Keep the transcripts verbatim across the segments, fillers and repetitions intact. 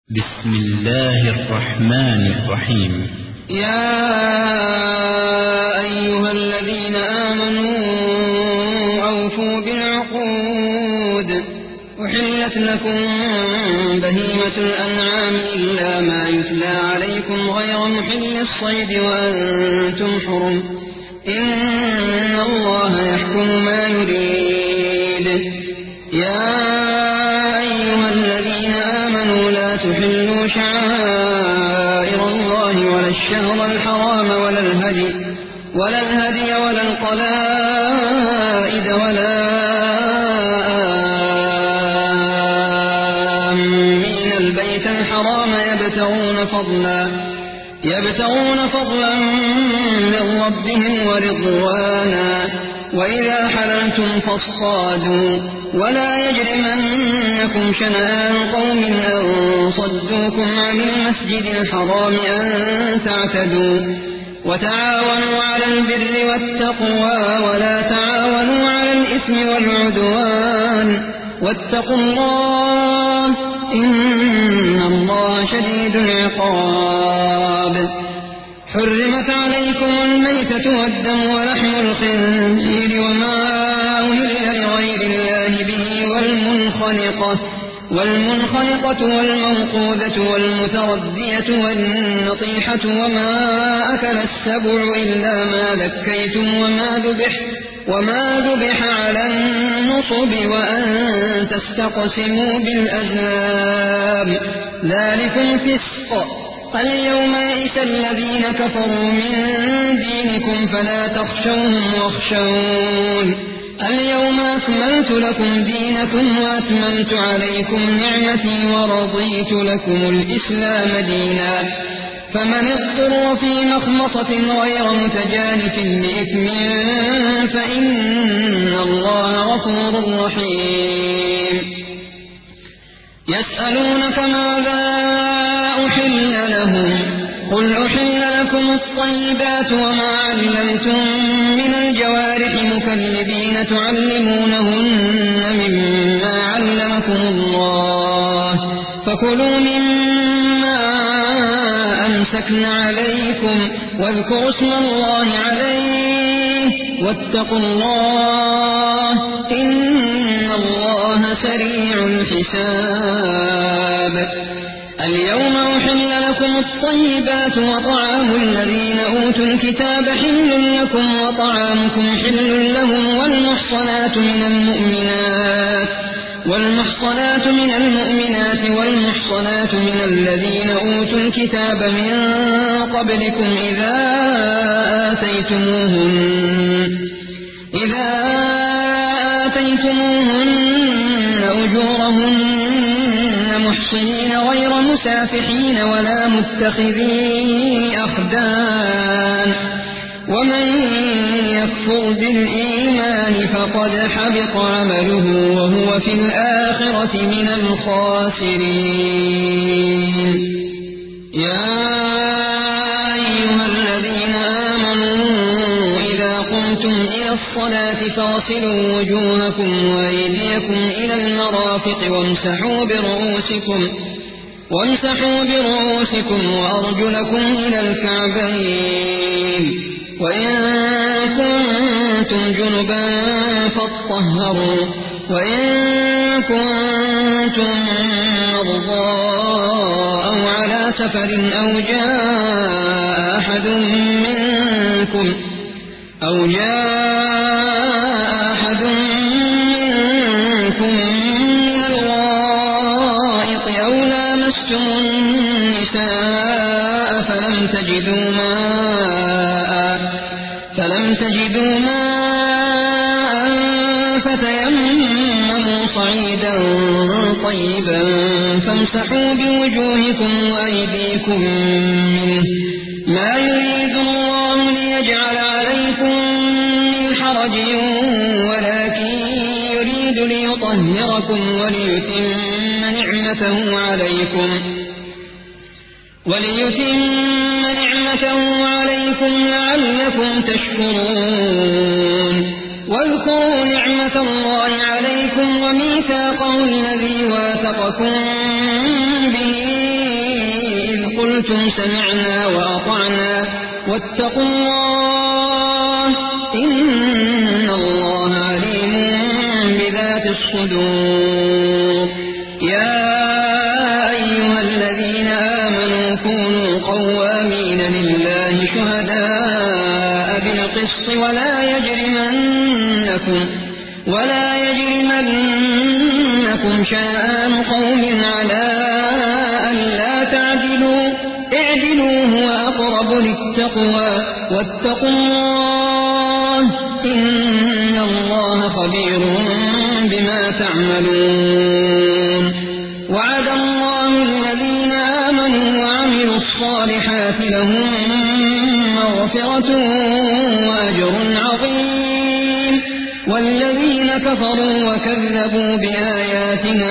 بسم الله الرحمن الرحيم. يا أيها الذين آمنوا أوفوا بالعقود أحلت لكم بهيمة الأنعام إلا ما يتلى عليكم غير محل الصيد وأنتم حرم إن الله يحكم ما يريد. يا أيها الذين آمنوا لا تحلوا شعائر الله ولا الشهر الحرام ولا الهدي ولا الهدي ولا القلائد ولا آمين البيت الحرام يبتغون فضلا يبتغون فضلا من ربهم ورضوانا وإذا حللتم فاصطادوا ولا يجرمنكم شنآن قوم أن صدوكم عن المسجد الحرام أن تعتدوا وتعاونوا على البر والتقوى ولا تعاونوا على الإثم والعدوان واتقوا الله إن الله شديد العقاب. حرمت عليكم الميتة والدم ولحم الخنزير وما أهل لغير الله به والمنخنقة والمنخنقة والموقوذة والمتردية والنطيحة وما أكل السبع إلا ما ذكيتم وما ذبح وما ذبح على النصب وأن تستقسموا بالأزلام ذلكم فسق. اليوم يئس الذين كفروا من دينكم فلا تخشوهم واخشون اليوم أكملت لكم دينكم وأتممت عليكم نعمتي ورضيت لكم الإسلام دينا فمن اضطر في مخمصة غير متجانف لإثم فإن الله غفور رحيم. يسألونك ماذا أحل لهم قل أحل لكم الطيبات وما علمتم من الجوارح مكلبين تعلمونهن مما علمكم الله فكلوا مما أمسكن عليكم واذكروا اسم الله عليه واتقوا الله إن الله سريع الحساب. اليوم أحل لكم الطيبات وطعام الذين أوتوا الكتاب حل لكم وطعامكم حل لهم والمحصنات من المؤمنات والمحصنات من المؤمنات والمحصنات من الذين أوتوا الكتاب من قبلكم إذا آتيتموهن إذا آتيتموهن أجورهن محصنين غير مسافحين ولا متخذي أخدان ومن يكفر بالإيمان فقد حبط عمله وهو في الآخرة من الخاسرين. يا أيها الذين آمنوا إذا قمتم إلى الصلاة فاغسلوا وجوهكم وأيديكم إلى المرافق وامسحوا برؤوسكم وامسحوا برؤوسكم وأرجلكم إلى الكعبين وإن كنتم جنبا فاطهروا وإن كنتم مرضى أو على سفر أو جاء أحد منكم أو جاء أحد منكم من الغائط أو لامستم النساء فلم تجدوا ماء فلم تجدوا ماء فتيمموا صعيدا طيبا فامسحوا بوجوهكم وأيديكم منه ما يريد الله ليجعل عليكم من حرج ولكن يريد ليطهركم وليتم نعمته عليكم وليتم نعمته عليكم لعلكم تشكرون. واذكروا نعمة الله عليكم وميثاقه الذي واثقكم به قلتم سمعنا وأطعنا واتقوا الله إن الله عليم بذات الصدور. يا أيها الذين آمنوا كونوا قوامين لله شهداء بالقسط ولا يجرمنكم ولا يجرمنكم شنآن قوم على ألا تعدلوا اعدلوا هو أقرب للتقوى واتقوا الله إن الله خبير بما تعملون. وعد الله الذين آمنوا وعملوا الصالحات لهم مغفرة وأجر عظيم، والذين كفروا وكذبوا بآياتنا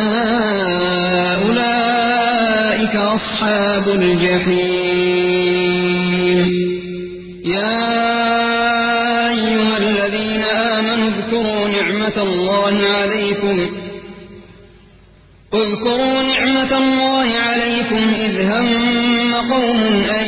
أولئك أصحاب الجحيم. يا أيها الذين آمنوا اذكروا نعمة الله عليكم اذكروا نعمة الله عليكم إذ هم قوم أن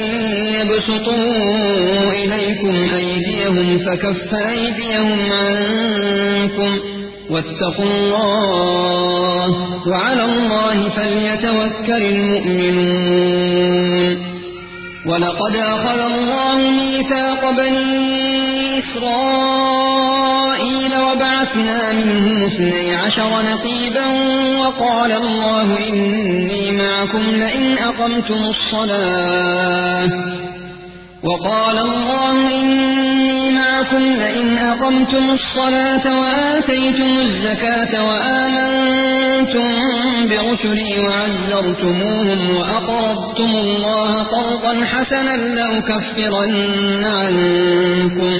يبسطوا إليكم أيديهم فكف أيديهم عنكم واتقوا الله وعلى الله فليتوكل المؤمنون. ولقد أخذ الله ميثاق بني إسرائيل وبعثنا منهم اثني عشر نقيبا وقال الله إني معكم لئن أقمتم الصلاة وقال الله إني معكم لئن أقمتم الصلاة وآتيتم الزكاة وآمنتم برسلي وعزرتموهم وأقرضتم الله قرضا حسنا لأكفرن عنكم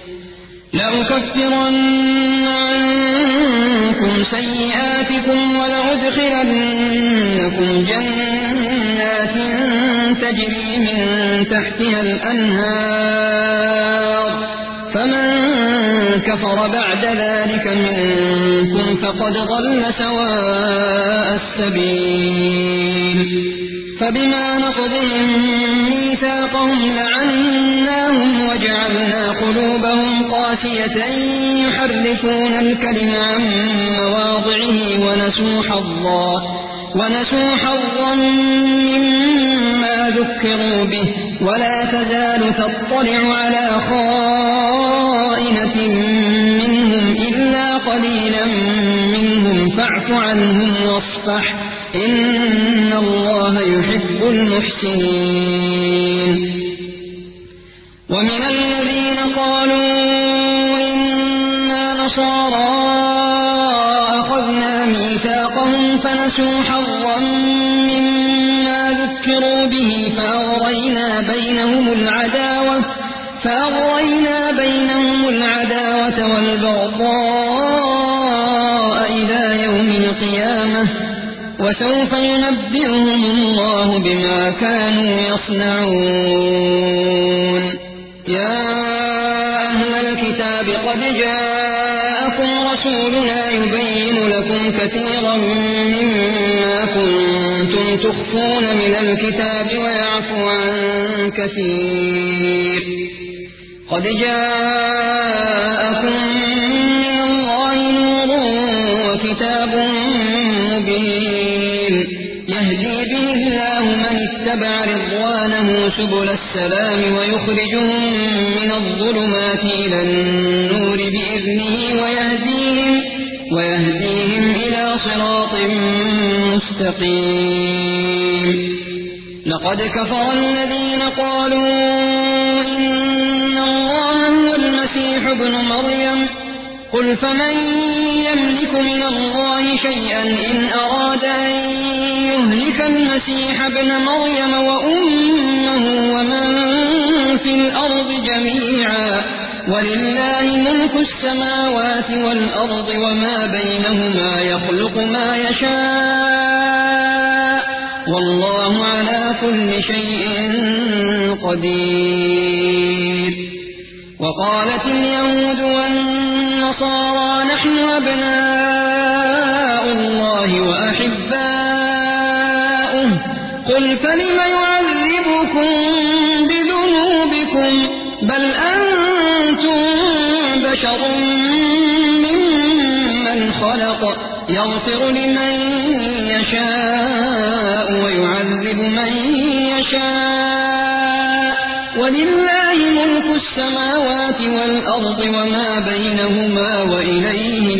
لأكفرن عنكم سيئاتكم ولأدخلنكم جنات تجري من تحتها الأنهار فمن كفر بعد ذلك منكم فقد ضل سواء السبيل. فبما نقضهم ميثاقهم لعناهم وجعلنا قلوبهم قاسية يحرفون الكلم عن مواضعه ونسوا حظا ونسوا حظا مما ذكروا به ولا تزال تطلع على خائنة منهم إلا قليلا منهم فاعف عنهم واصفح إن الله يحب المحسنين. ومن الذين قالوا إنا نصارى أخذنا ميثاقهم فنسوا حظا مما ذكروا به فأغرينا بينهم العداوة فأغرينا بينهم العداوة والبغضاء إلى يوم القيامة وسوف ينبئهم الله بما كانوا يصنعون. يا أهل الكتاب قد جاءكم رسولنا يبين لكم كثيرا مما كنتم تخفون من الكتاب ويعفو عن كثير. قد جاءكم من الله نور وكتاب مبين يهدي به الله من اتبع رضوانه سبل السلام ويخرجهم من الظلمات إلى النور بإذنه ويهديهم, ويهديهم إلى صراط مستقيم. لقد كفر الذين قالوا إن الله هو المسيح ابن مريم قل فمن يملك من الله شيئا إن أراد أن يهلك المسيح ابن مريم وأمه ومن في الأرض جميعا ولله ملك السماوات والأرض وما بينهما يخلق ما يشاء والله على كل شيء قدير. وقالت اليهود والنصارى نحن أبناء الله وأحباؤه قل فلم يعذبكم بذنوبكم بل أنتم بشر ممن خلق يغفر لمن يشاء ويعذب من يشاء ولله ملك السماوات والأرض وما بينهما وإليه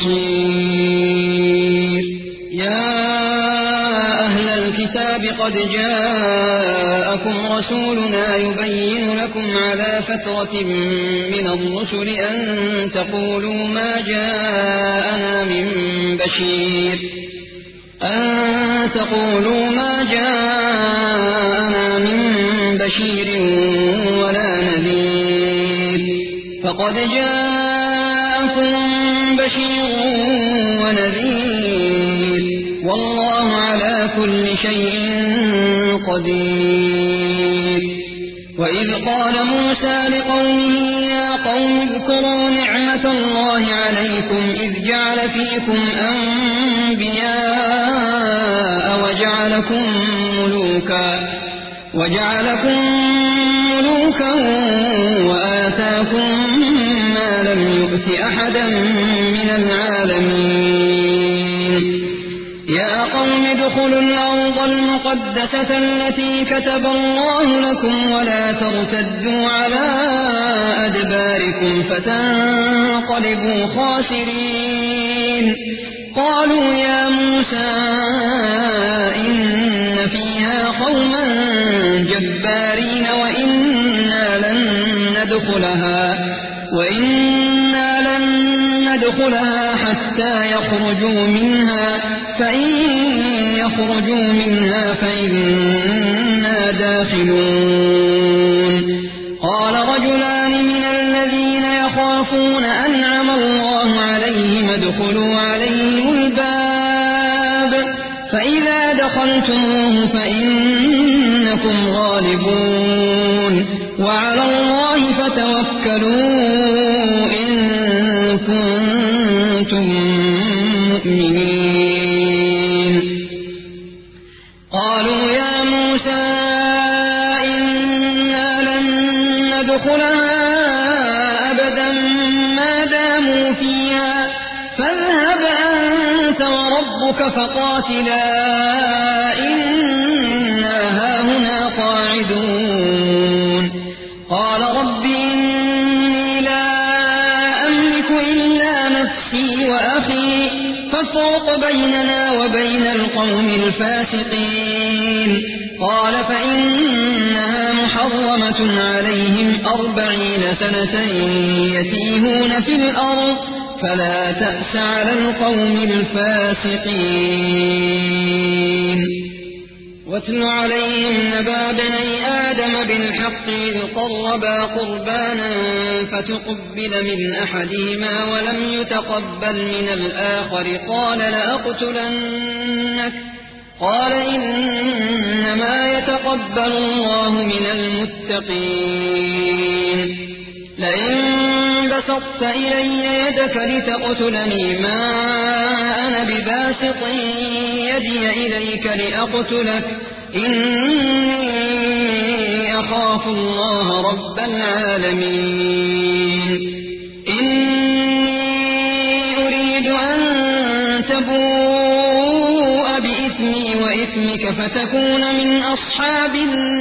المصير. يا أهل الكتاب قد جاءكم رسولنا يبين لكم على فترة من الرسل أن تقولوا ما جاءنا من بشير أن تقولوا ما جاءنا من بشير ولا نذير فقد جاءكم بشير ونذير والله على كل شيء قدير. وإذ قال موسى لقومه يا قوم اذكروا نعمة الله عليكم إذ جعل فيكم أنبياء وجعلكم ملوكا وجعلكم ملوكا وآتاكم ما لم يؤت أحدا من العالمين. يا قوم ادخلوا الأرض المقدسة التي كتب الله لكم ولا ترتدوا على أدباركم فتنقلبوا خاسرين. قالوا يا موسى إن فيها قوما جبارين وإنا لن ندخلها وإنا لن ندخلها حتى يخرجوا منها فإن يخرجوا منها فإنا داخلون. قال رجلان من الذين يخافون أنعم الله عليهم ادخلوا عليهم الباب فإذا دخلتموه فإنكم غالبون وعلى الله فتوكلوا إن كنتم مؤمنين. قالوا يا موسى إنا لن ندخلها أبدا ما داموا فيها فاذهب أنت وربك فقاتلا إنا هاهنا قاعدون. قال رب إني لا أملك إلا نفسي وأخي فافرق بيننا وبين القوم الفاسقين. قال فإنها محرمة عليهم أربعين سنة يتيهون في الأرض فلا تأس على القوم الفاسقين. واتل عليهم نبأ بني آدم بالحق إذ قربا قربانا فتقبل من أحدهما ولم يتقبل من الآخر قال لأقتلنك قال إنما يتقبل الله من المتقين. لئن بسطت إلي يدك لتقتلني ما أنا بباسط يدي إليك لأقتلك إني أخاف الله رب العالمين. إني أريد أن تبوء بإثمي وإثمك فتكون من أصحاب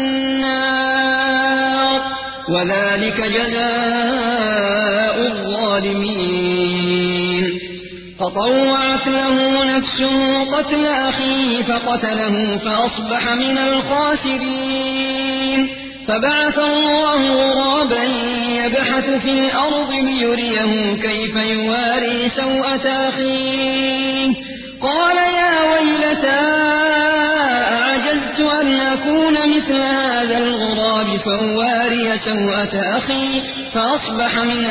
النار وذلك جزاء الظالمين. فطوعت له نفسه قتل أخيه فقتله فأصبح من الخاسرين. فبعث الله غرابا يبحث في الأرض ليريه كيف يواري سوءة أخيه قال يا ويلتى أعجزت أن أكون مثل هذا الغراب فأواري سوءة أخي فأصبح من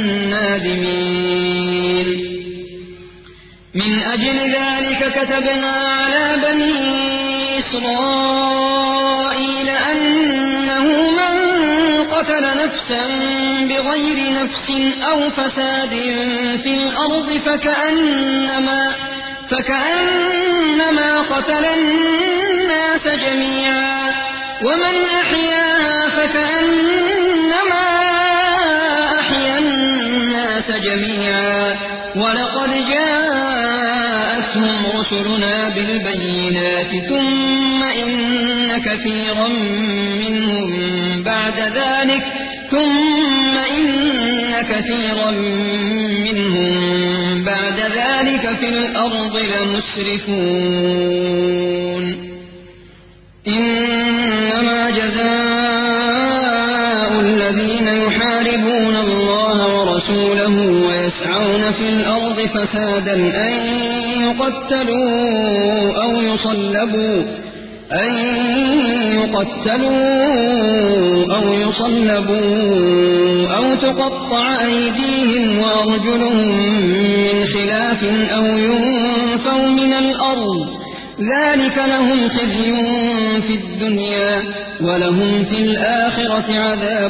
النادمين. من أجل ذلك كتبنا على بني إسرائيل أنه من قتل نفسا بغير نفس أو فساد في الأرض فكأنما, فكأنما قتل الناس جميعا ومن أحياها فكأنما أحيا الناس جميعا ولقد جاءتهم رسلنا بالبينات ثم إن كثيرا منهم بعد ذلك ثم إن كثيرا منهم بعد ذلك في الأرض لمسرفون إنما جزاء الذين يحاربون الله ورسوله ويسعون في الأرض فسادا أن يقتلوا أو يصلبوا أن يقتلوا أو يصلبوا أو تقطع أيديهم وأرجلهم من خلاف أو ينفوا من الأرض ذلك لهم خزي في الدنيا ولهم في الآخرة عذاب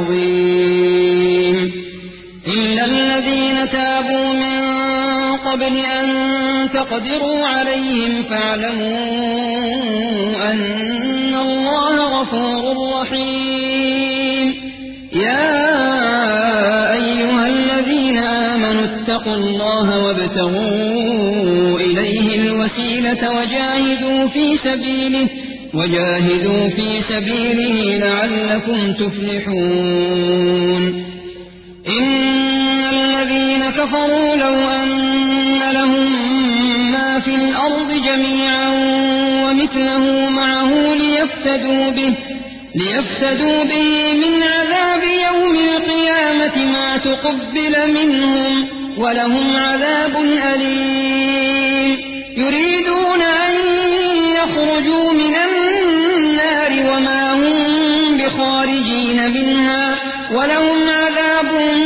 عظيم إلا الذين تابوا من قبل أن تقدروا عليهم فاعلموا أن الله غفور رحيم يا أيها الذين آمنوا اتقوا الله وابتغوا إليه الوسيلة وجاهدوا في سبيله وجاهدوا في سبيله لعلكم تفلحون إن الذين كفروا لو أن لهم ما في الأرض جميعا ومثله معه ليفتدوا به ليفتدوا به من عذاب يوم القيامة ما تقبل منهم ولهم عذاب أليم يريدون أن يخرجوا من النار وما هم بخارجين منها ولهم عذاب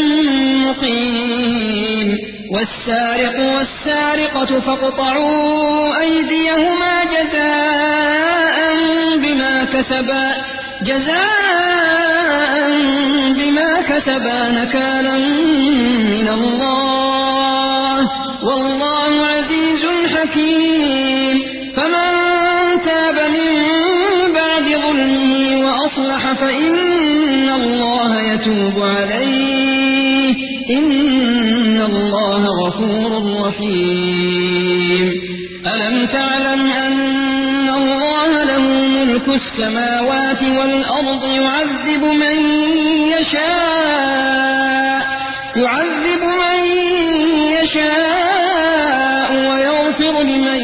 مقيم والسارق والسارقة فاقطعوا أيديهما جزاء بما كسبا جزاء بما كسبا نكالا من الله والله عزيز حكيم فمن تاب من بعد ظلمه وأصلح فإن الله يتوب عليه إن الله غفور رحيم ألم تعلم أن الله له ملك السماوات والأرض يعذب من يشاء يعذب من يشاء ويغفر لمن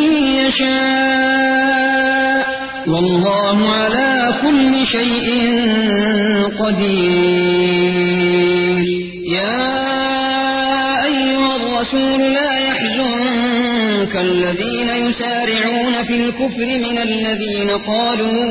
يشاء والله على كل شيء قدير يا أيها الرسول لا يحزنك الذين يسارعون في الكفر من الذين قالوا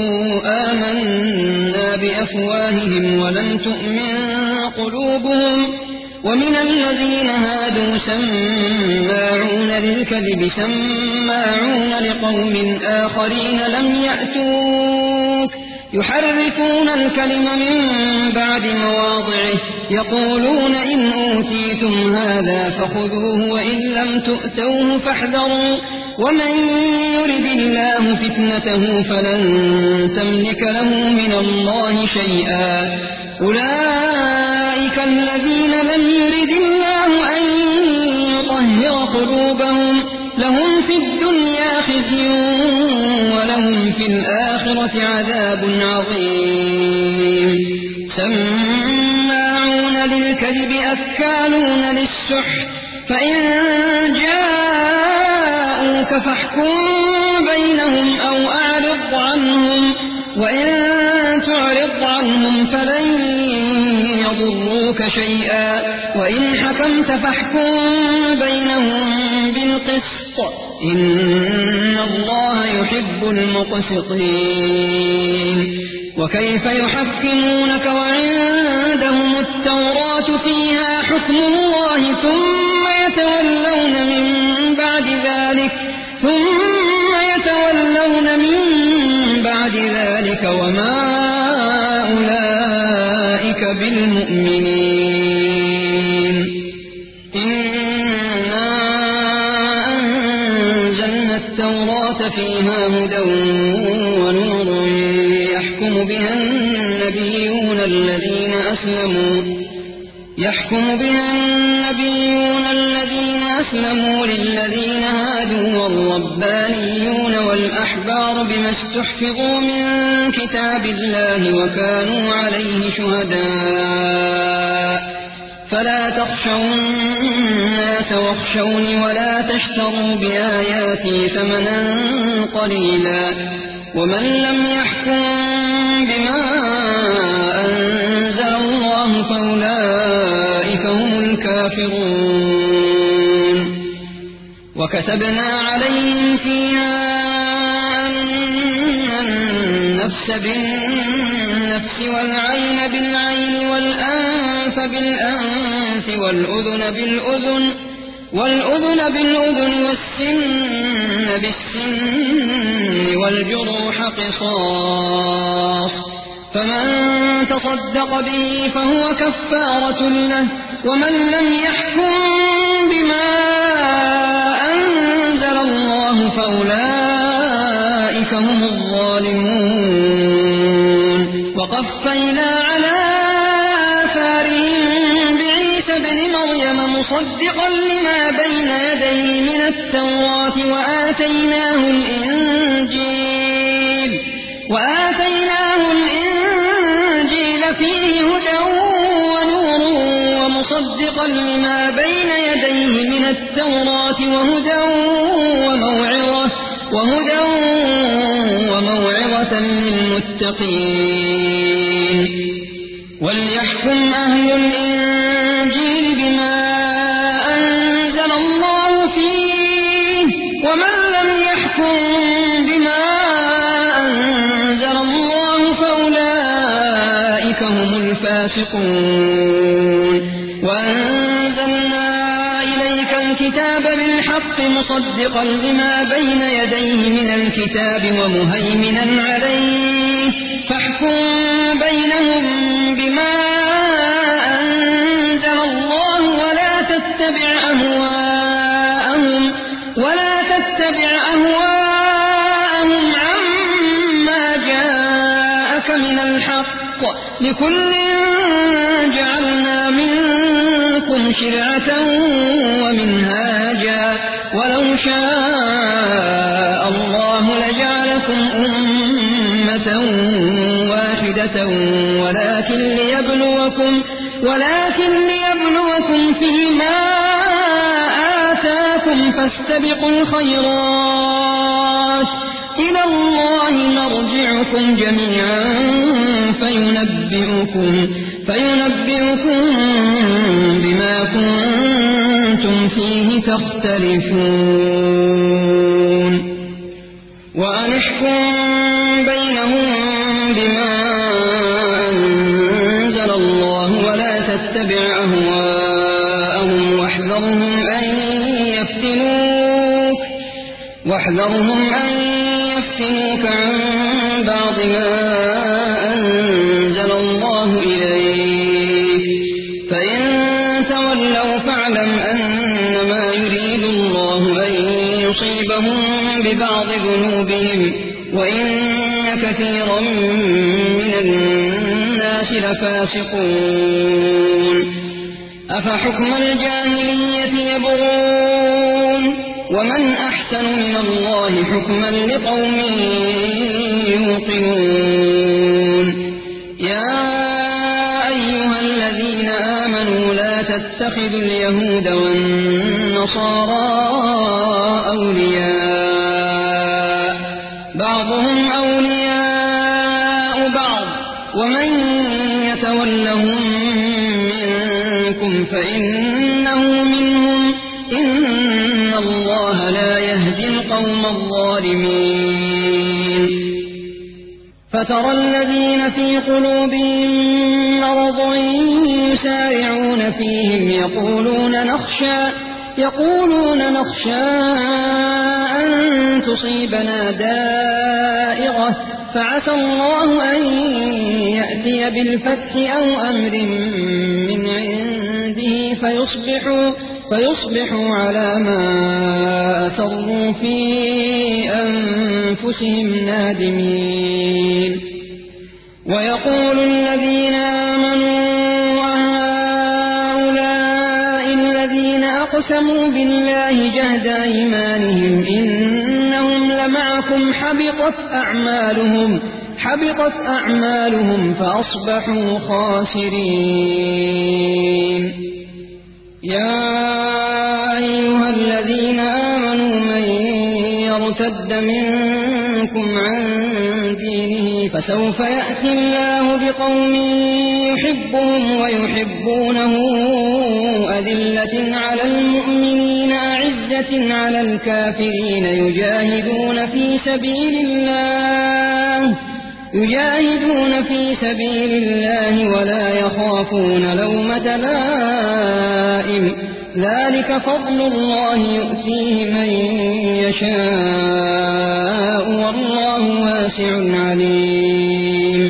آمنا بأفواههم ولم تؤمن قلوبهم ومن الذين هادوا سماعون للكذب سماعون لقوم آخرين لم يأتوك يحرفون الكلم من بعد مواضعه يقولون إن أوتيتم هذا فخذوه وإن لم تؤتوه فاحذروا ومن يرد الله فتنته فلن تملك له من الله شيئا أولئك الذين لم يرد الله أن يطهر قلوبهم لهم في الدنيا خزي ولهم في الآخرة عذاب عظيم سماعون للكذب أكالون للسحت فإن جاءوك فاحكم بينهم أو أعرض عنهم وإن تعرض عنهم فلن يضروك شيئا وإن حكمت فاحكم بينهم بالقسط إن الله يحب المقسطين وكيف يحكمونك وعندهم التوراة فيها حكم الله ثم يتولون من بعد ذلك ثم يتولون من بعد ذلك وما أولئك بالمؤمنين إنا أنزلنا التوراة فيها هدى يحكم بها النبيون الذين أسلموا يحكم بها النبيون الذين أسلموا للذين هادوا والربانيون والأحبار بما استحفظوا من كتاب الله وكانوا عليه شهداء فلا تخشوا الناس واخشوني ولا تشتروا بآياتي ثمنا قليلا ومن لم يحكم بما أنزل الله فأولئك هم الكافرون وكتبنا عليهم فيها أن النفس بالنفس والعين بالعين والأنف بالأنف والأذن بالأذن والأذن بالأذن والسن بالسن والجروح قصاص فمن تصدق به فهو كفارة له ومن لم يحكم بما أنزل الله فأولئك هم الظالمون وقفينا على آثارهم بعيسى ابن مريم مصدقا لما بين يديه من التوراة وآتيناه الإنجيل وآتيناه الإنجيل فيه هدى ونور ومصدقا لما بين يديه من التوراة وهدى وموعظة وهدى وموعظة للمتقين وليحكم أهل الإنجيل بما أنزل الله فيه ومن لم يحكم بما أنزل الله فأولئك هم الفاسقون وأنزلنا إليك الكتاب بالحق مصدقا لما بين يديه من الكتاب ومهيمنا عليه فاحكم بينهم بما أنزل الله ولا تتبع أهواءهم ولا تتبع أهواءهم عما جاءك من الحق لكل جعلنا منكم شرعة ومنهاجا ولو شاء الله لجعلكم أمة واحدة ولكن ليبلوكم ولكن ليبلوكم فيما آتاكم فاستبقوا الخيرات إلى الله مرجعكم جميعا فينبئكم فينبئكم بما كنتم فيه تختلفون وأن احكم بينهم بما أنزل الله ولا تتبع أهواءهم واحذرهم أن يفتنوك واحذرهم أن يفتنوك عن بعض ما أنزل الله إليك فإن تولوا فاعلم أنما يريد الله أن يصيبهم ببعض ذنوبهم وإن كثيرا من الناس لفاسقون أفحكم الجاهلية يبغون ومن أحسن من الله حكما لقوم يوقنون يا أيها الذين آمنوا لا تتخذوا اليهود والنصارى أولياء بعضهم أولياء بعض ومن يتولهم منكم فإنه منهم إن الله لا يهدي القوم الظالمين فترى الذين في قلوبهم مرض يسارعون فيهم يقولون نخشى يقولون نخشى أن تصيبنا دائرة فعسى الله أن يأتي بالفتح أو أمر من عنده فيصبحوا, فيصبحوا على ما أسروا في أنفسهم نادمين ويقول الذين آمنوا أهؤلاء الذين أقسموا بالله جهد أيمانهم إنهم لمعكم حبطت أعمالهم حبطت أعمالهم فأصبحوا خاسرين. يا أيها الذين آمنوا من يرتد منكم عن دينه فسوف يأتي الله بقوم يحبهم ويحبونه أذلة على المؤمنين أعزة على الكافرين يجاهدون في سبيل الله يجاهدون في سبيل الله ولا يخافون لومة لائم ذلك فضل الله يؤتيه من يشاء والله واسع عليم.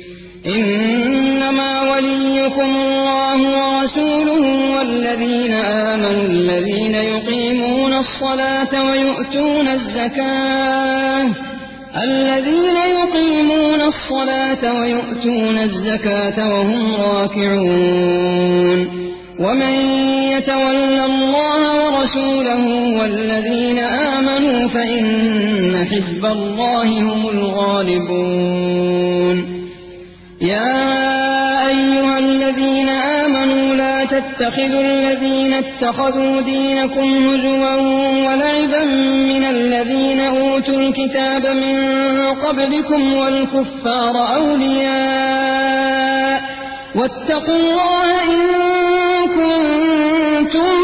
إنما وليكم الله ورسوله والذين آمنوا الذين يقيمون الصلاة ويؤتون الزكاة الذين يقيمون الصلاة ويؤتون الزكاة وهم راكعون. ومن يتول الله ورسوله والذين آمنوا فإن حزب الله هم الغالبون. يا أيها الذين آمنوا لا تتخذوا الذين اتخذوا دينكم هزوا ولعبا من الذين أوتوا الكتاب من قبلكم والكفار أولياء واتقوا الله إن كنتم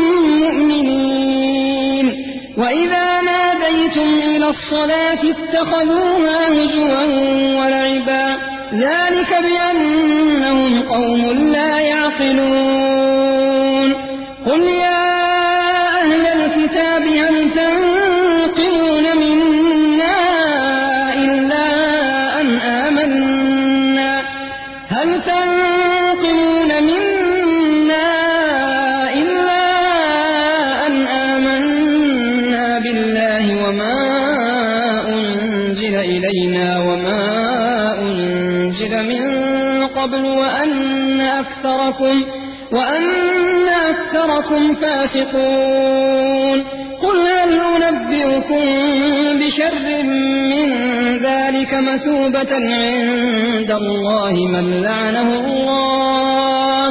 مؤمنين. وإذا ناديتم إلى الصلاة اتخذوها هزوا ولعبا ذلك بأنهم قوم لا يعقلون. قل يا أهل الكتاب هل تنقمون منا إلا أن آمنا هل تنقمون منا إلا أن آمنا بالله وما أنزل إلينا وما أنزل من قبل وأن أكثركم وأن أكثركم فاسقون. قل هل أنبئكم بشر من ذلك مثوبة عند الله من لعنه الله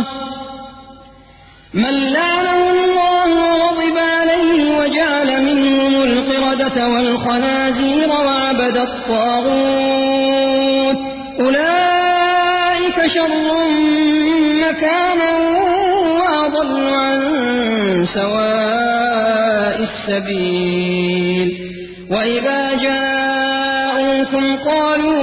من لعنه الله وغضب عليه وجعل منهم القردة والخنازير وعبد الطاغوت أولئك شر مكانا وأضل عن سواء السبيل. وإذا جاءوكم قالوا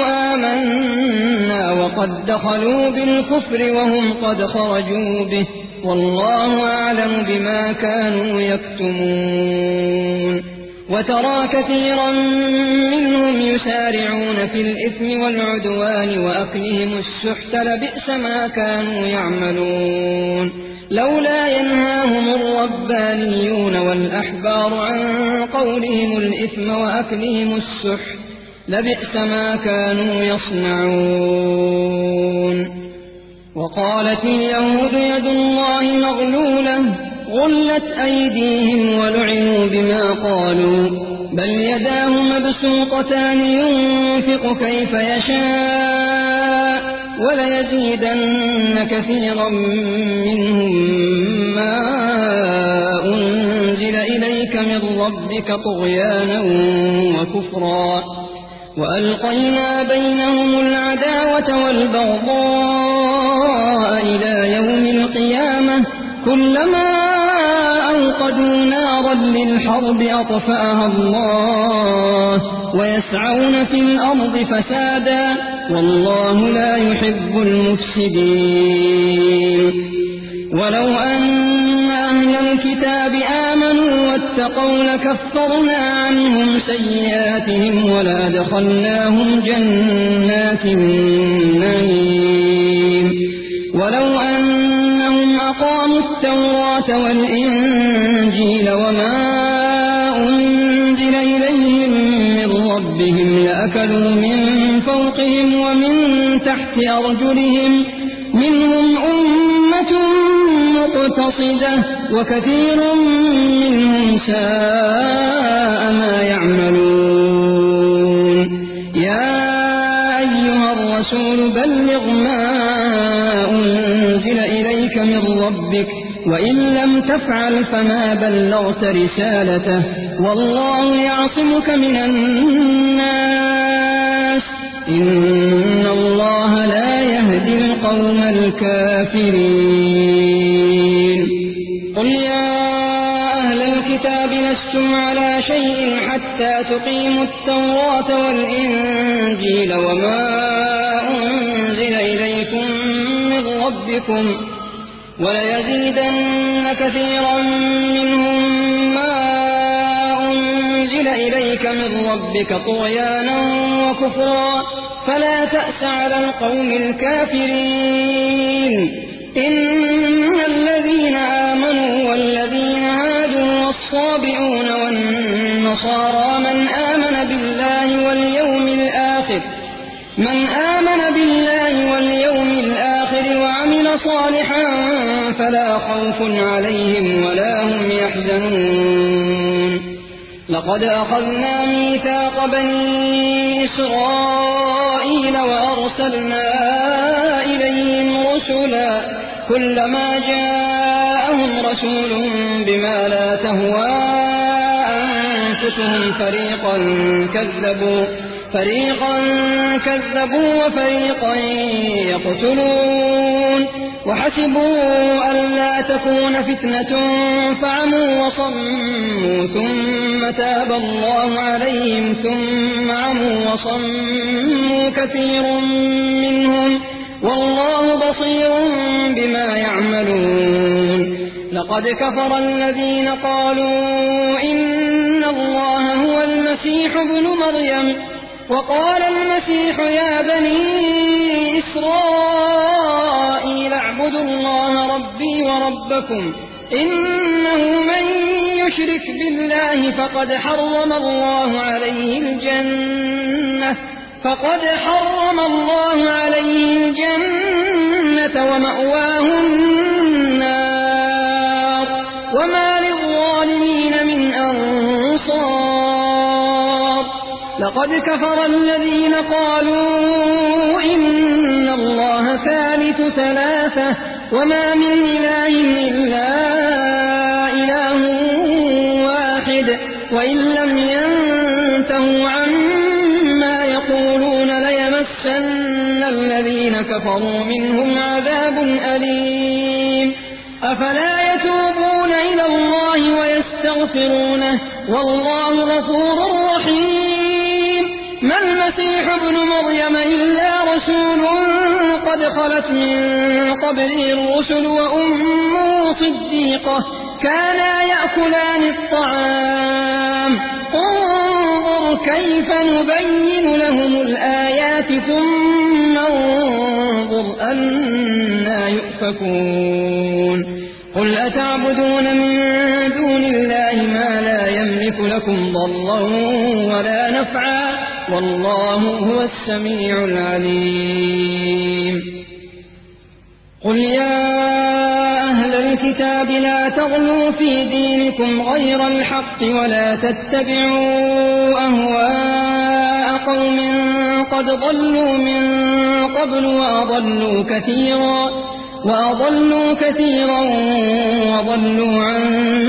آمنا وقد دخلوا بالكفر وهم قد خرجوا به والله أعلم بما كانوا يكتمون. وترى كثيرا منهم يسارعون في الإثم والعدوان وأكلهم السحت لبئس ما كانوا يعملون. لولا ينهاهم الربانيون والأحبار عن قولهم الإثم وأكلهم السحت لبئس ما كانوا يصنعون. وقالت اليهود يد الله مغلولة غلت أيديهم ولعنوا بما قالوا بل يداه مبسوطتان ينفق كيف يشاء وليزيدن كثيرا منهم ما أنزل إليك من ربك طغيانا وكفرا وألقينا بينهم العداوة والبغضاء إلى يوم القيامة كلما أوقدوا نارا للحرب أطفأها الله ويسعون في الأرض فسادا والله لا يحب المفسدين. ولو أن أهل الكتاب آمنوا واتقوا لكفرنا عنهم سيئاتهم ولأدخلناهم جنات النعيم. ولو أنهم أقاموا التوراة والإنجيل وما أنزل إليهم من ربهم أكلوا من فوقهم ومن تحت أرجلهم منهم أمة مقتصدة وكثير منهم ساء ما يعملون. يا أيها الرسول بلغ ما أنزل إليك من ربك وإن لم تفعل فما بلغت رسالته والله يعصمك من الناس إن الله لا يهدي القوم الكافرين. قل يا أهل الكتاب لستم على شيء حتى تقيموا التوراة والإنجيل وما أنزل إليكم من ربكم وليزيدن كثيرا منهم ما أنزل إليك من ربك طغيانا وكفرا فلا تأس على القوم الكافرين. إن الذين آمنوا والذين هادوا والصابئون والنصارى من آمن بالله واليوم الآخر من آمن بالله واليوم الآخر وعمل صالحا فلا خوف عليهم ولا هم يحزنون. لقد أخذنا ميثاق بني إسرائيل وأرسلنا إليهم رسلا كلما جاءهم رسول بما لا تهوى أنفسهم فريقا كذبوا فريقا كذبوا وفريقا يقتلون وحسبوا ألا تكون فتنة فعموا وصموا ثم تاب الله عليهم ثم عموا وصموا كثير منهم والله بصير بما يعملون. لقد كفر الذين قالوا إن الله هو المسيح ابن مريم وقال المسيح يا بني إسرائيل اعبدوا الله ربي وربكم إنه من يشرك بالله فقد حرم الله عليه الجنة فقد حرم الله عليه الجنة ومأواه النار وما للظالمين من أنصار. لقد كفر الذين قالوا إن الله ثالث ثلاثة وما من إله إلا إله واحد وإن لم ينتهوا عما يقولون ليمسن الذين كفروا منهم عذاب أليم. أفلا يتوبون إلى الله ويستغفرونه والله غفور رحيم. ما المسيح ابن مريم إلا رسول قد خلت من قبله الرسل وأمه صديقة كانا يأكلان الطعام انظر كيف نبين لهم الآيات ثم انظر أنا يؤفكون. قل أتعبدون من دون الله ما لا يملك لكم ضرا ولا نفعا والله هو السميع العليم. قل يا أهل الكتاب لا تغلوا في دينكم غير الحق ولا تتبعوا أهواء قوم قد ضلوا من قبل وأضلوا كثيرا وأضلوا كثيرا وضلوا عن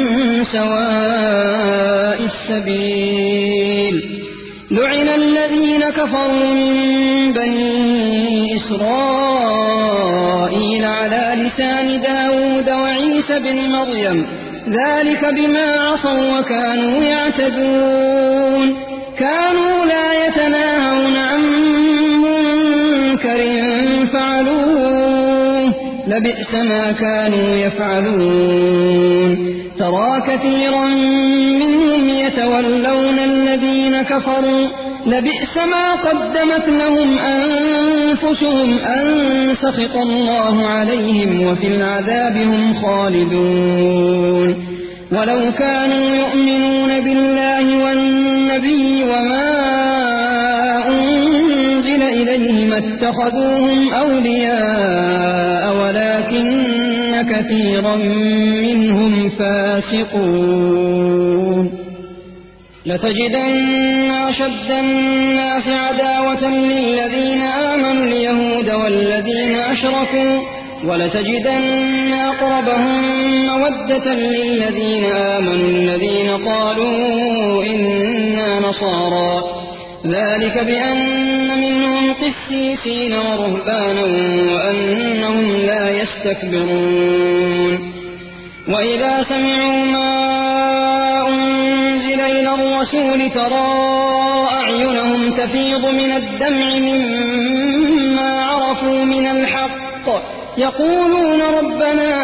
سواء السبيل. لعن الذين كفروا من بني إسرائيل على لسان داود وعيسى بن مريم ذلك بما عصوا وكانوا يعتدون. كانوا لا يتناهون عن منكر فعلوه لبئس ما كانوا يفعلون. ترى كثيرا منهم يتولون الذين كفروا لبئس ما قدمت لهم أنفسهم أن سخط الله عليهم وفي العذاب هم خالدون. ولو كانوا يؤمنون بالله والنبي وما إليه ما اتخذوهم أولياء ولكن كثيرا منهم فاسقون لتجدن أشد الناس عداوة للذين آمنوا اليهود والذين أشركوا ولتجدن أقربهم مودة للذين آمنوا الذين قالوا إنا نصارى ذلك بأن منهم قسيسين ورهبانا وأنهم لا يستكبرون وإذا سمعوا ما أنزل إلى الرسول ترى أعينهم تفيض من الدمع مما عرفوا من الحق يقولون ربنا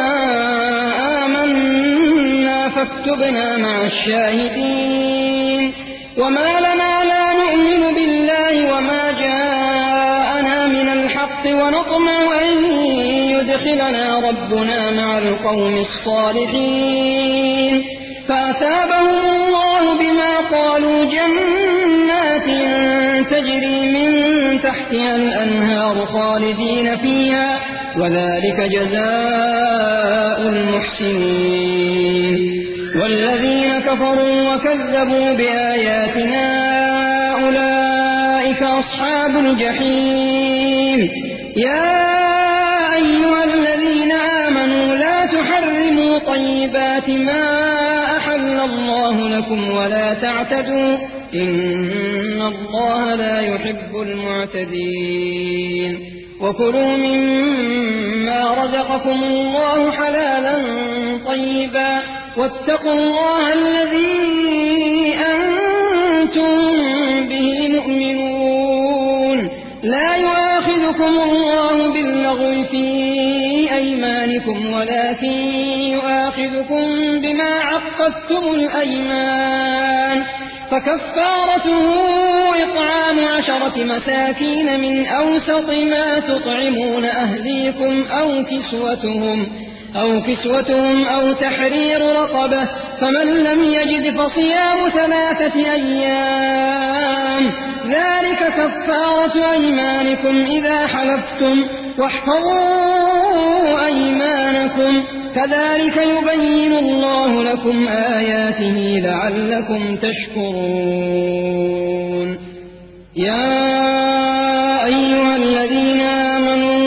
آمنا فاكتبنا مع الشاهدين وما لنا لا نؤمن بالله وما جاءنا من الحق ونطمع أن يدخلنا ربنا مع القوم الصالحين فأثابهم الله بما قالوا جنات تجري من تحتها الأنهار خالدين فيها وذلك جزاء المحسنين والذين كفروا وكذبوا بآياتنا أولئك أصحاب الجحيم يا أيها الذين آمنوا لا تحرموا طيبات ما أحل الله لكم ولا تعتدوا إن الله لا يحب المعتدين وكلوا مما رزقكم الله حلالا طيبا واتقوا الله الذي أنتم به مؤمنون لا يؤاخذكم الله باللغو في أيمانكم ولكن يؤاخذكم بما عقدتم الأيمان فكفارته إطعام عشرة مساكين من أوسط ما تطعمون أهليكم أو كسوتهم أو كسوتهم أو تحرير رقبة فمن لم يجد فصيام ثلاثة أيام ذلك كفارة أيمانكم إذا حلفتم واحفظوا أيمانكم كذلك يبين الله لكم آياته لعلكم تشكرون يا أيها الذين آمنوا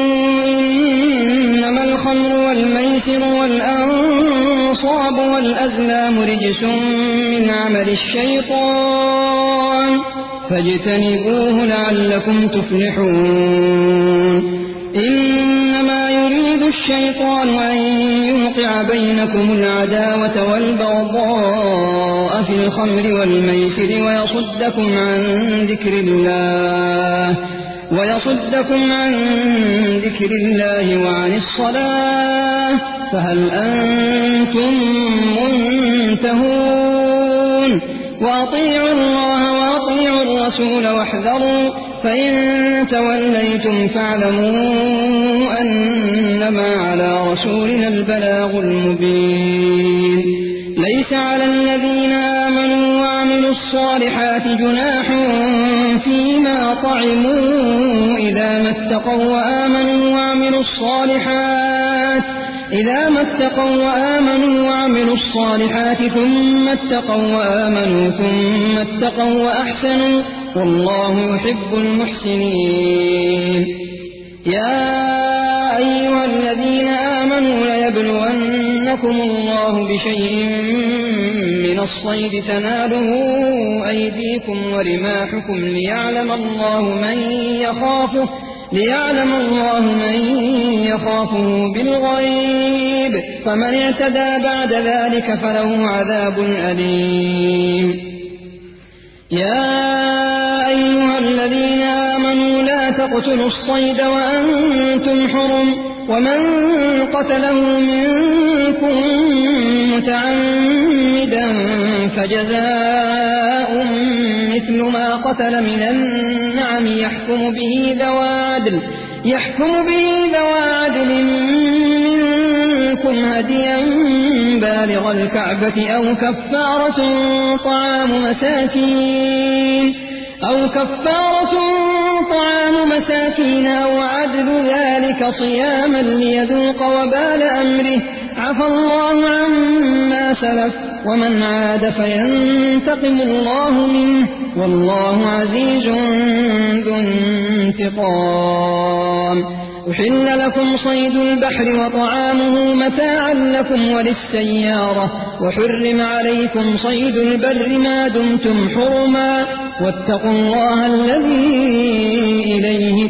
إنما الخمر والميسر والأنصاب والأزلام رجس من عمل الشيطان فاجتنبوه لعلكم تفلحون إنما يريد الشيطان أن يوقع بينكم العداوة والبغضاء في الخمر والميسر ويصدكم عن ذكر الله ويصدكم عن ذكر الله وعن الصلاة فهل أنتم منتهون وأطيعوا الله وأطيعوا الرسول واحذروا فإن توليتم فاعلموا أنما على رسولنا البلاغ المبين ليس على الذين آمنوا وعملوا الصالحات جناح فيما طعموا إذا ما اتقوا وآمنوا وعملوا الصالحات إذا ما اتقوا وآمنوا وعملوا الصالحات ثم اتقوا وآمنوا ثم اتقوا وأحسنوا والله يحب المحسنين يا أيها الذين آمنوا ليبلونكم الله بشيء من الصيد تناله أيديكم ورماحكم ليعلم الله من يخافه ليعلم الله من يخافه بالغيب فمن اعتدى بعد ذلك فله عذاب أليم يا أيها الذين آمنوا لا تقتلوا الصيد وأنتم حرم ومن قتله منكم متعمدا فجزاء مثل ما قتل من النعم يحكم به ذوى عدل يحكم به ذوى عدل منكم هديا بالغ الكعبة أو كفارة طعام مساكين أو كفارة طعام بآياتنا وعدل ذلك صياما ليذوق وبال أمره عفى الله عما سلف ومن عاد فينتقم الله منه والله عزيز ذو انتقام. أحل لكم صيد البحر وطعامه متاعا لكم وللسيارة وحرم عليكم صيد البر ما دمتم حرما واتقوا الله الذي إليه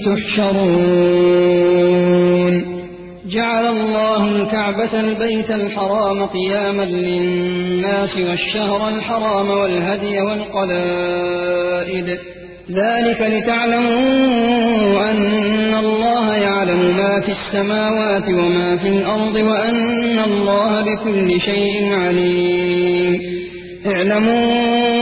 تحشرون. جعل الله الكعبة البيت الحرام قياما للناس والشهر الحرام والهدي والقلائد ذلك لتعلموا أن الله يعلم ما في السماوات وما في الأرض وأن الله بكل شيء عليم. اعلموا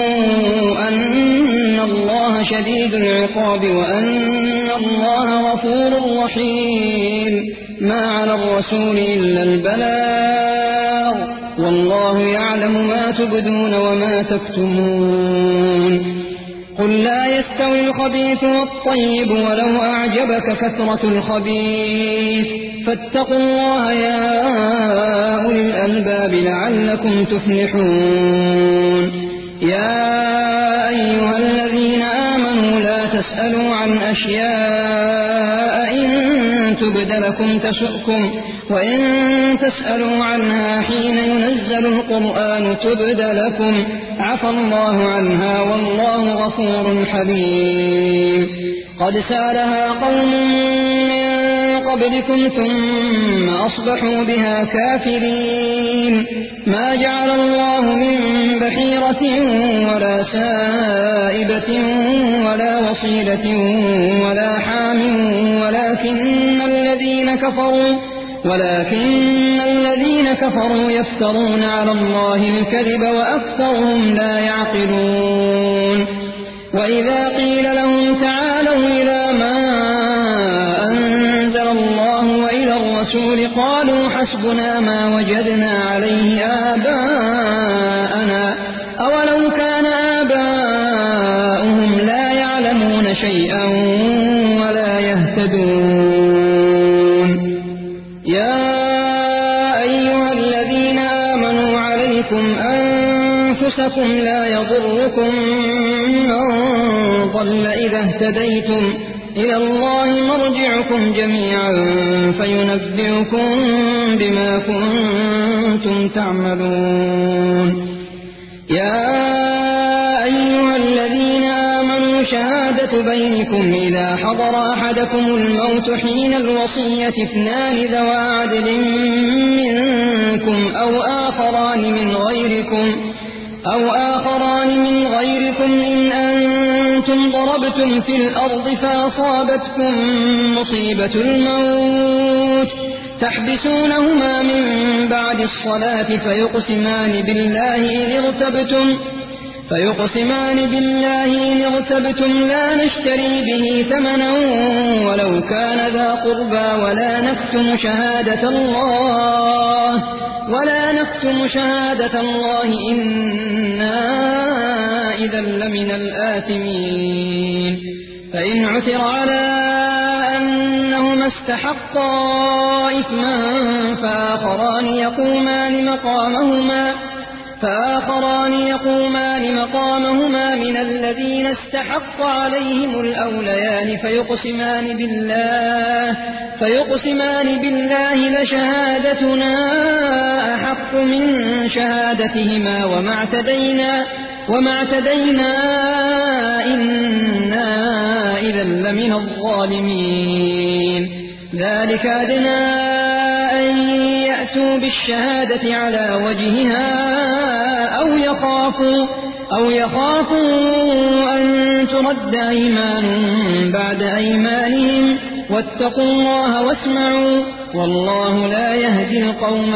أن الله شديد العقاب وأن الله غفور رحيم. ما على الرسول إلا البلاغ والله يعلم ما تبدون وما تكتمون. قل لا يستوي الخبيث والطيب ولو أعجبك كثرة الخبيث فاتقوا الله يا أولي الألباب لعلكم تفلحون. يا أيها الذين آمنوا لا تسألوا عن أشياء إن تبد لكم تسؤكم وإن تسألوا عنها حين ينزل القرآن تبد لكم عفى الله عنها والله غفور حليم. قد سألها قوم من قبلكم ثم أصبحوا بها كافرين. ما جعل الله من بحيرة ولا سائبة ولا وصيلة ولا حام ولكن الذين كفروا ولكن الذين كفروا يفترون على الله الكذب وأكثرهم لا يعقلون. وإذا قيل لهم تعالوا إلى ما أنزل الله وإلى الرسول قالوا حسبنا ما وجدنا عليه آباءنا أولو كان آباؤهم لا يعلمون شيئا ولا يهتدون. يا أيها الذين آمنوا عليكم أنفسكم لا يضركم من ضل إذا اهتديتم إلى الله مرجعكم جميعا فينبئكم بما كنتم تعملون. يا أيها الذين آمنوا شهادة بينكم إذا حضر أحدكم الموت حين الوصية اثنان ذوى عدل منكم أو آخران من غيركم أو آخران من غيركم إن أنتم ضربتم في الأرض فأصابتكم مصيبة الموت تحبسونهما من بعد الصلاة فيقسمان بالله إن ارتبتم فيقسمان بالله إن ارتبتم لا نشتري به ثمنا ولو كان ذا قربى ولا نكتم شهادة الله ولا نكتم شهادة الله إنا إذا لمن الآثمين. فإن عثر على أنهما استحقا إثما فآخران يقومان مقامهما فآخران يقومان مقامهما من الذين استحق عليهم الأوليان فيقسمان بالله فيقسمان بالله لشهادتنا أحق من شهادتهما وما اعتدينا وما اعتدينا إنا إذا لمن الظالمين. ذلك أدنى أن يأتوا بالشهادة على وجهها أو يخافوا أو يخافوا أن ترد أيمان بعد أيمانهم واتقوا الله واسمعوا والله لا يهدي القوم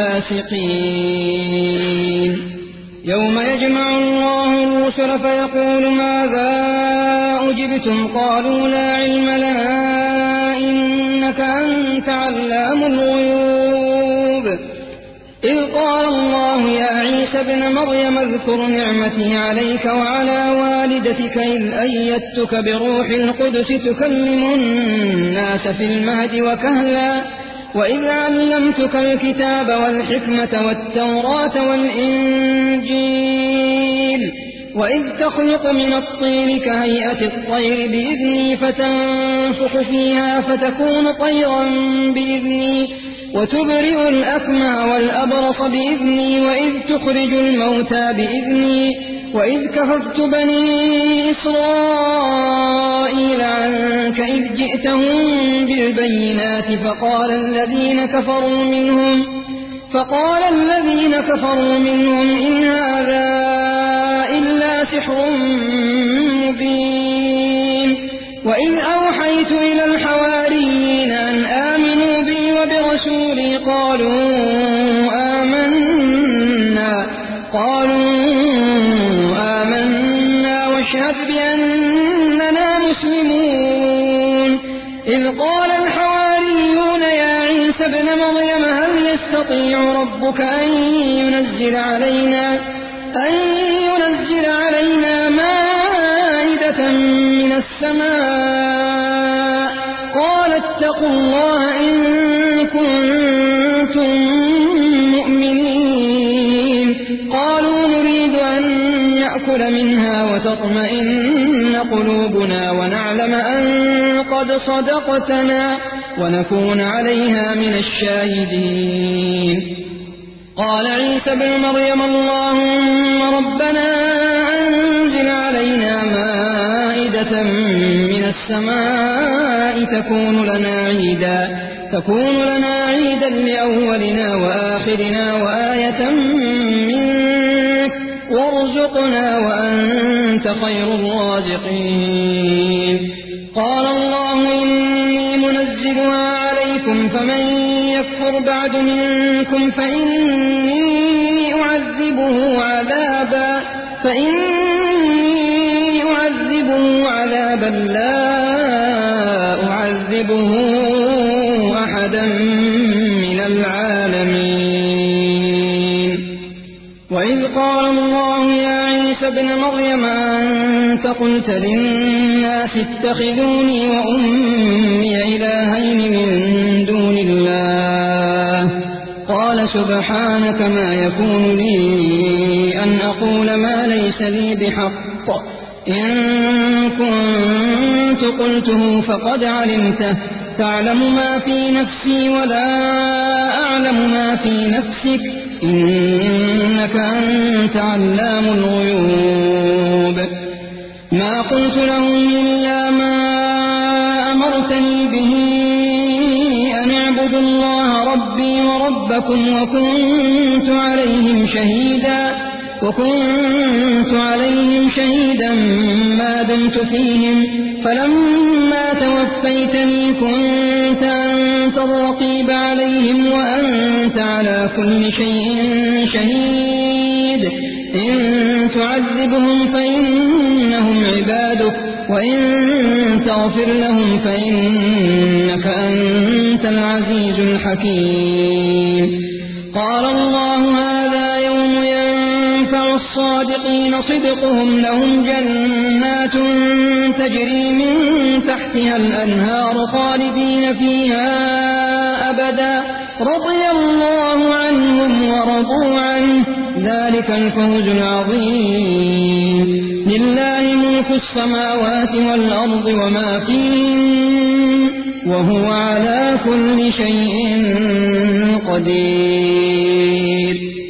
الفاسقين. يوم يجمع الله الرسل فيقول ماذا أجبتم قالوا لا علم لنا إنك أنت علام الغيوب. إذ قال الله يا عيسى ابن مريم اذكر نعمتي عليك وعلى والدتك إذ أيدتك بروح القدس تكلم الناس في المهد وكهلا وإذ علمتك الكتاب والحكمة والتوراة والإنجيل وإذ تخلق من الطين كهيئة الطير بإذني فتنفخ فيها فتكون طيرا بإذني وتبرئ الأكمى والأبرص بإذني وإذ تخرج الموتى بإذني وإذ كففت بني إسرائيل عنك إذ جئتهم بالبينات فقال الذين كفروا منهم فقال الذين كفروا منهم إن هذا إلا سحر مبين وإذ أوحيت إلى الحواريين أن آمنوا بي وبرسولي قالوا آمنا قالوا آمنا واشهد بأننا مسلمون إذ قال الحواريون يا عيسى ابن مريم هل يستطيع ربك أن ينزل علينا أن ينزل علينا مائدة من السماء قال اتقوا الله إن كنتم مؤمنين قالوا نريد أن نأكل منها وتطمئن قلوبنا ونعلم أن قد صدقتنا ونكون عليها من الشاهدين قال عيسى ابن مريم اللهم ربنا أنزل علينا مائدة من السماء تكون لنا عيدا تكون لنا عيدا لأولنا وآخرنا وآية منك وارزقنا وأنت خير الرازقين قال الله إني منزلها عليكم فمن يكفر بعد منكم فإني أعذبه عذابا فإني أعذبه عذابا لا أعذبه أحدا من العالمين وإذ قال الله يا عيسى ابن مريم أنت قلت للناس اتخذوني وأمي إلهين من دون الله قال سبحانك ما يكون لي أن أقول ما ليس لي بحق إن كنت قلته فقد علمته تعلم ما في نفسي ولا أعلم ما في نفسك إنك أنت علام الغيوب ما قلت لهم إلا ما أمرتني به أن اعبدوا الله ربي وربكم وكنت عليهم شهيدا وكنت عليهم شهيدا ما دمت فيهم فلما توفيتني كنت أنت الرقيب عليهم وأنت على كل شيء شهيد إن تعذبهم فإنهم عبادك وإن تغفر لهم فإنك أنت العزيز الحكيم قال الله هذا يوم ينفع الصادقين صدقهم لهم جنات تجري من تحتها الأنهار خالدين فيها أبدا رضي الله عنهم ورضوا عنه ذلك الفوز العظيم لله ملك السماوات والأرض وما فيهن وهو على كل شيء قدير